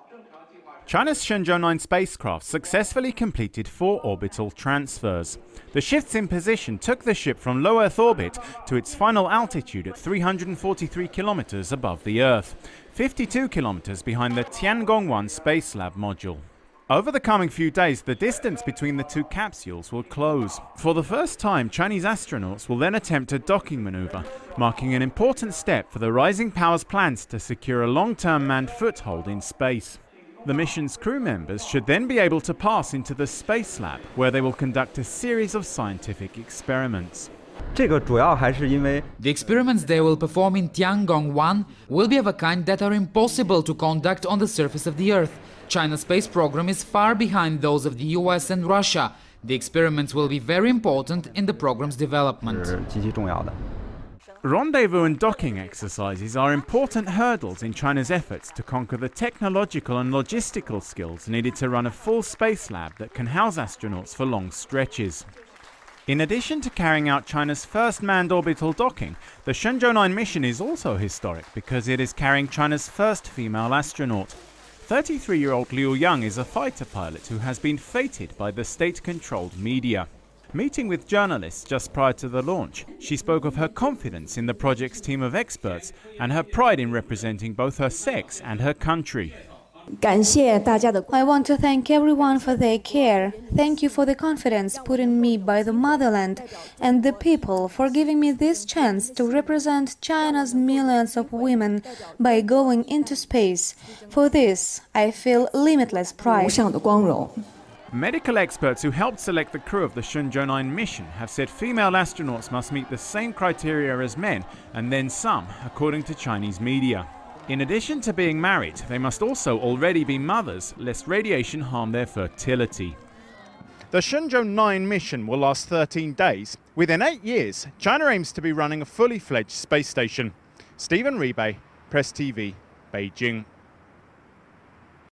China's Shenzhou 9 spacecraft successfully completed 4 orbital transfers. The shifts in position took the ship from low Earth orbit to its final altitude at 343 kilometers above the Earth, 52 kilometers behind the Tiangong-1 Space Lab module. Over the coming few days, the distance between the two capsules will close. For the first time, Chinese astronauts will then attempt a docking maneuver, marking an important step for the Rising Power's plans to secure a long-term manned foothold in space. The mission's crew members should then be able to pass into the Space Lab, where they will conduct a series of scientific experiments. The experiments they will perform in Tiangong-1 will be of a kind that are impossible to conduct on the surface of the Earth. China's space program is far behind those of the US and Russia. The experiments will be very important in the program's development. Rendezvous and docking exercises are important hurdles in China's efforts to conquer the technological and logistical skills needed to run a full space lab that can house astronauts for long stretches. In addition to carrying out China's first manned orbital docking, the Shenzhou 9 mission is also historic because it is carrying China's first female astronaut. 33-year-old Liu Yang is a fighter pilot who has been feted by the state-controlled media. Meeting with journalists just prior to the launch, she spoke of her confidence in the project's team of experts and her pride in representing both her sex and her country. I want to thank everyone for their care. Thank you for the confidence put in me by the motherland and the people for giving me this chance to represent China's millions of women by going into space. For this, I feel limitless pride. Medical experts who helped select the crew of the Shenzhou 9 mission have said female astronauts must meet the same criteria as men, and then some, according to Chinese media. In addition to being married, they must also already be mothers, lest radiation harm their fertility. The Shenzhou 9 mission will last 13 days. Within 8 years, China aims to be running a fully fledged space station. Stephen Rebay, Press TV, Beijing.